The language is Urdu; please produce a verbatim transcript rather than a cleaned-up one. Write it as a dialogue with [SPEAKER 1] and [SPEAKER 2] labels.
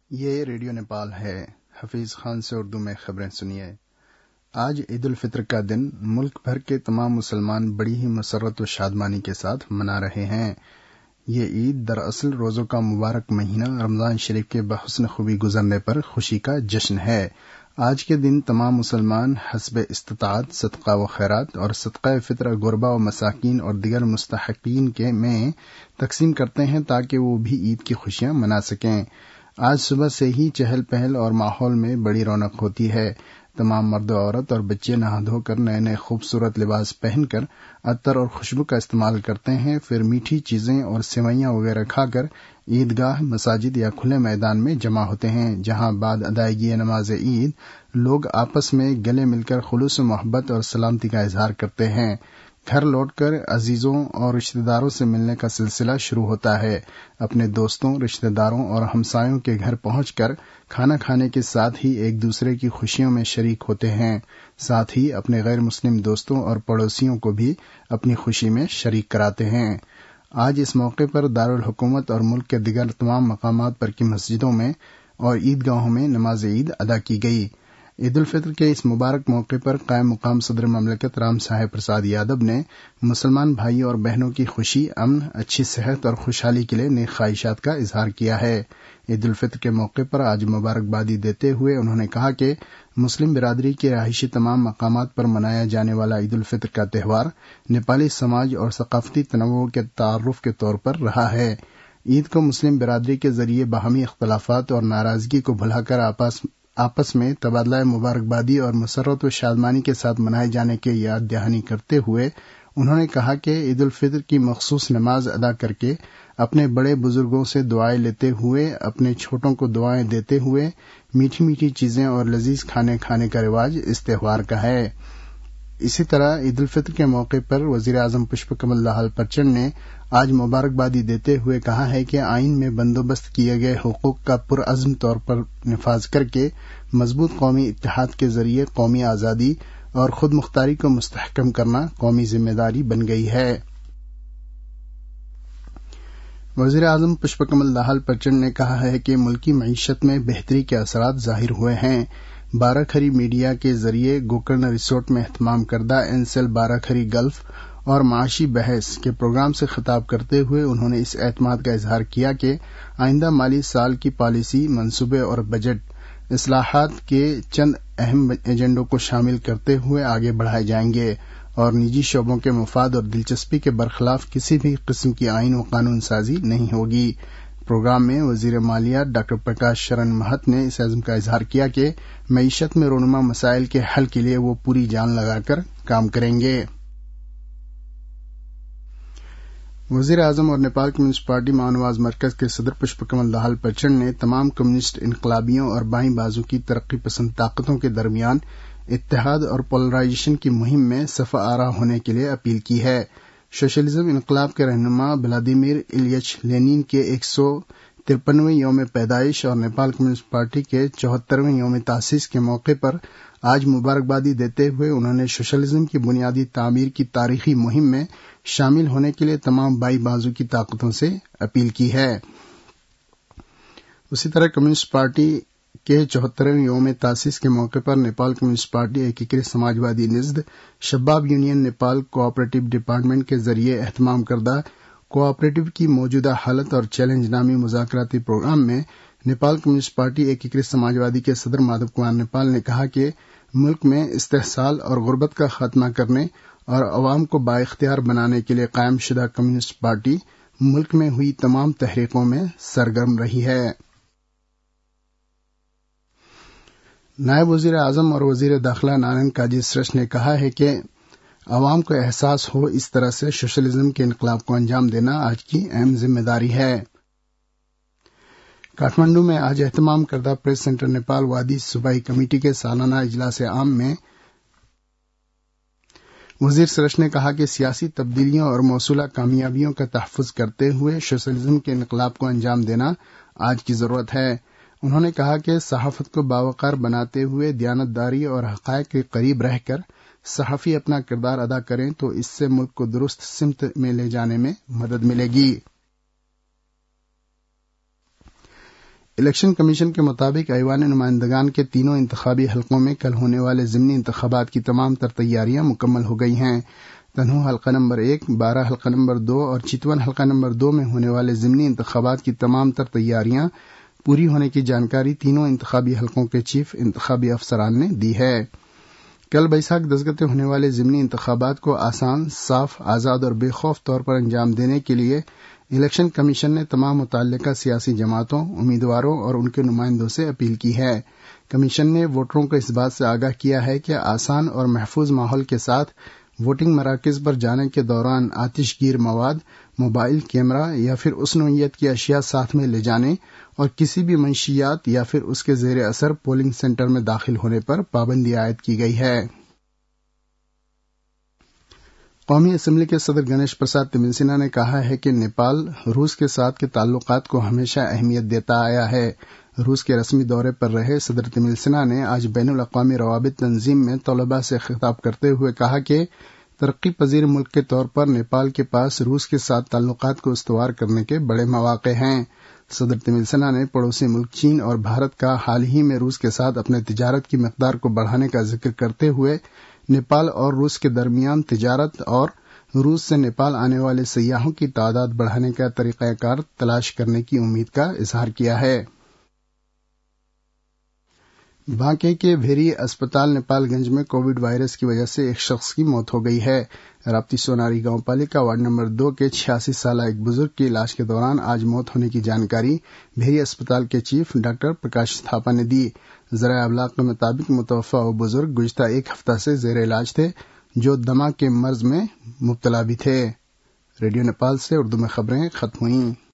[SPEAKER 1] یہ ریڈیو نیپال ہے۔ حفیظ خان سے اردو میں خبریں سنیے۔ آج عید الفطر کا دن ملک بھر کے تمام مسلمان بڑی ہی مسرت و شادمانی کے ساتھ منا رہے ہیں۔ یہ عید دراصل روزوں کا مبارک مہینہ رمضان شریف کے بحسن خوبی گزرنے پر خوشی کا جشن ہے۔ آج کے دن تمام مسلمان حسب استطاعت صدقہ و خیرات اور صدقہ فطر غربا و مساکین اور دیگر مستحقین کے میں تقسیم کرتے ہیں تاکہ وہ بھی عید کی خوشیاں منا سکیں۔ آج صبح سے ہی چہل پہل اور ماحول میں بڑی رونق ہوتی ہے۔ تمام مرد و عورت اور بچے نہا دھو کر نئے نئے خوبصورت لباس پہن کر عطر اور خوشبو کا استعمال کرتے ہیں، پھر میٹھی چیزیں اور سیوئیاں وغیرہ کھا کر عیدگاہ، مساجد یا کھلے میدان میں جمع ہوتے ہیں، جہاں بعد ادائیگی نماز عید لوگ آپس میں گلے مل کر خلوص و محبت اور سلامتی کا اظہار کرتے ہیں۔ گھر لوٹ کر عزیزوں اور رشتہ داروں سے ملنے کا سلسلہ شروع ہوتا ہے۔ اپنے دوستوں، رشتہ داروں اور ہمسایوں کے گھر پہنچ کر کھانا کھانے کے ساتھ ہی ایک دوسرے کی خوشیوں میں شریک ہوتے ہیں، ساتھ ہی اپنے غیر مسلم دوستوں اور پڑوسیوں کو بھی اپنی خوشی میں شریک کراتے ہیں۔ آج اس موقع پر دارالحکومت اور ملک کے دیگر تمام مقامات پر کی مسجدوں میں اور عیدگاہوں میں نماز عید ادا کی گئی۔ عید الفطر کے اس مبارک موقع پر قائم مقام صدر مملکت رام صاحب پرساد یادو نے مسلمان بھائیوں اور بہنوں کی خوشی، امن، اچھی صحت اور خوشحالی کے لیے نیک خواہشات کا اظہار کیا ہے۔ عید الفطر کے موقع پر آج مبارکبادی دیتے ہوئے انہوں نے کہا کہ مسلم برادری کے رہائشی تمام مقامات پر منایا جانے والا عید الفطر کا تہوار نیپالی سماج اور ثقافتی تنوع کے تعارف کے طور پر رہا ہے۔ عید کو مسلم برادری کے ذریعے باہمی اختلافات اور ناراضگی کو بھلا کر آپس آپس میں تبادلہ مبارکبادی اور مسرت و شادمانی کے ساتھ منائے جانے کی یاد دہانی کرتے ہوئے انہوں نے کہا کہ عید الفطر کی مخصوص نماز ادا کر کے اپنے بڑے بزرگوں سے دعائیں لیتے ہوئے، اپنے چھوٹوں کو دعائیں دیتے ہوئے میٹھی میٹھی چیزیں اور لذیذ کھانے کھانے کا رواج اس تہوار کا ہے۔ اسی طرح عید الفطر کے موقع پر وزیر اعظم پشپ کمل دہل پچنڈ نے آج مبارکبادی دیتے ہوئے کہا ہے کہ آئین میں بندوبست کیے گئے حقوق کا پرعزم طور پر نفاذ کر کے مضبوط قومی اتحاد کے ذریعے قومی آزادی اور خود مختاری کو مستحکم کرنا قومی ذمہ داری بن گئی ہے۔ وزیر اعظم پشپ کمل دہل پچنڈ نے کہا ہے کہ ملکی معیشت میں بہتری کے اثرات ظاہر ہوئے ہیں۔ بارہ کھری میڈیا کے ذریعے گوکرن ریسورٹ میں اہتمام کردہ این سیل بارہ کھری گلف اور معاشی بحث کے پروگرام سے خطاب کرتے ہوئے انہوں نے اس اعتماد کا اظہار کیا کہ آئندہ مالی سال کی پالیسی، منصوبے اور بجٹ اصلاحات کے چند اہم ایجنڈوں کو شامل کرتے ہوئے آگے بڑھائے جائیں گے اور نجی شعبوں کے مفاد اور دلچسپی کے برخلاف کسی بھی قسم کی آئین و قانون سازی نہیں ہوگی۔ پروگرام میں وزیر مالیات ڈاکٹر پرکاش شرن مہت نے اس عزم کا اظہار کیا کہ معیشت میں رونما مسائل کے حل کے لیے وہ پوری جان لگا کر کام کریں گے۔ وزیر اعظم اور نیپال کمیونسٹ پارٹی مانواز مرکز کے صدر پشپ کمل دہل پچنڈ نے تمام کمیونسٹ انقلابیوں اور بائیں بازو کی ترقی پسند طاقتوں کے درمیان اتحاد اور پولرائزیشن کی مہم میں صف آرا ہونے کے لیے اپیل کی ہے۔ سوشلزم انقلاب کے رہنما ولادیمیر الیچ لینین کے ایک سو ترپنویں یوم پیدائش اور نیپال کمیونسٹ پارٹی کے چوہترویں یوم تاسیس کے موقع پر آج مبارکبادی دیتے ہوئے انہوں نے سوشلزم کی بنیادی تعمیر کی تاریخی مہم میں شامل ہونے کے لیے تمام بائی بازو کی طاقتوں سے اپیل کی ہے۔ اسی طرح کمیونسٹ پارٹی کے چوہترویں یوم تاسیس کے موقع پر نیپال کمیونسٹ پارٹی ایکیکرت سماجوادی نژد شباب یونین نیپال کوآپریٹو ڈپارٹمنٹ کے ذریعے اہتمام کردہ کوآپریٹو کی موجودہ حالت اور چیلنج نامی مذاکراتی پروگرام میں نیپال کمیونسٹ پارٹی ایکیکرت سماجوادی کے صدر مادھو کمار نیپال نے کہا کہ ملک میں استحصال اور غربت کا خاتمہ کرنے اور عوام کو بااختیار بنانے کے لیے قائم شدہ کمیونسٹ پارٹی ملک میں ہوئی تمام تحریکوں میں سرگرم رہی ہے۔ نائب وزیر اعظم اور وزیر داخلہ نانند کاجی سرش نے کہا ہے کہ عوام کو احساس ہو اس طرح سے سوشلزم کے انقلاب کو انجام دینا آج کی اہم ذمہ داری ہے۔ کاٹھمنڈو میں آج اہتمام کردہ پریس سینٹر نیپال وادی صوبائی کمیٹی کے سالانہ اجلاس عام میں وزیر سرش نے کہا کہ سیاسی تبدیلیوں اور موصولہ کامیابیوں کا تحفظ کرتے ہوئے سوشلزم کے انقلاب کو انجام دینا آج کی ضرورت ہے۔ انہوں نے کہا کہ صحافت کو باوقار بناتے ہوئے دیانتداری اور حقائق کے قریب رہ کر صحافی اپنا کردار ادا کریں تو اس سے ملک کو درست سمت میں لے جانے میں مدد ملے گی۔ الیکشن کمیشن کے مطابق ایوان نمائندگان کے تینوں انتخابی حلقوں میں کل ہونے والے ضمنی انتخابات کی تمام تر تیاریاں مکمل ہو گئی ہیں۔ تنہو حلقہ نمبر ایک، بارہ حلقہ نمبر دو اور چتون حلقہ نمبر دو میں ہونے والے ضمنی انتخابات کی تمام تر تیاریاں پوری ہونے کی جانکاری تینوں انتخابی حلقوں کے چیف انتخابی افسران نے دی ہے۔ کل بیساکھ دس گتے ہونے والے ضمنی انتخابات کو آسان، صاف، آزاد اور بے خوف طور پر انجام دینے کے لیے الیکشن کمیشن نے تمام متعلقہ سیاسی جماعتوں، امیدواروں اور ان کے نمائندوں سے اپیل کی ہے۔ کمیشن نے ووٹروں کو اس بات سے آگاہ کیا ہے کہ آسان اور محفوظ ماحول کے ساتھ ووٹنگ مراکز پر جانے کے دوران آتش گیر مواد، موبائل کیمرہ یا پھر اس نوعیت کی اشیاء ساتھ میں لے جانے اور کسی بھی منشیات یا پھر اس کے زیر اثر پولنگ سینٹر میں داخل ہونے پر پابندی عائد کی گئی ہے۔ قومی اسمبلی کے صدر گنیش پرساد تملسینا نے کہا ہے کہ نیپال روس کے ساتھ کے تعلقات کو ہمیشہ اہمیت دیتا آیا ہے۔ روس کے رسمی دورے پر رہے صدر تملسینا نے آج بین الاقوامی روابط تنظیم میں طلباء سے خطاب کرتے ہوئے کہا کہ ترقی پذیر ملک کے طور پر نیپال کے پاس روس کے ساتھ تعلقات کو استوار کرنے کے بڑے مواقع ہیں۔ صدر تملسینا نے پڑوسی ملک چین اور بھارت کا حال ہی میں روس کے ساتھ اپنے تجارت کی مقدار کو بڑھانے کا ذکر کرتے ہوئے نیپال اور روس کے درمیان تجارت اور روس سے نیپال آنے والے سیاحوں کی تعداد بڑھانے کا طریقہ کار تلاش کرنے کی امید کا اظہار کیا ہے۔ بانکے کے بھیری اسپتال نیپال گنج میں کووڈ وائرس کی وجہ سے ایک شخص کی موت ہو گئی ہے۔ رابطی سوناری گاؤں پالیکا وارڈ نمبر دو کے چھیاسی سالہ ایک بزرگ کی علاج کے دوران آج موت ہونے کی جانکاری بھیری اسپتال کے چیف ڈاکٹر پرکاش تھاپا نے دی۔ ذرائع ابلاغ کے مطابق متوفہ وہ بزرگ گزشتہ ایک ہفتہ سے زیر علاج تھے، جو دمہ کے مرض میں مبتلا بھی تھے۔ ریڈیو نیپال سے اردو میں خبریں ختم ہوئیں۔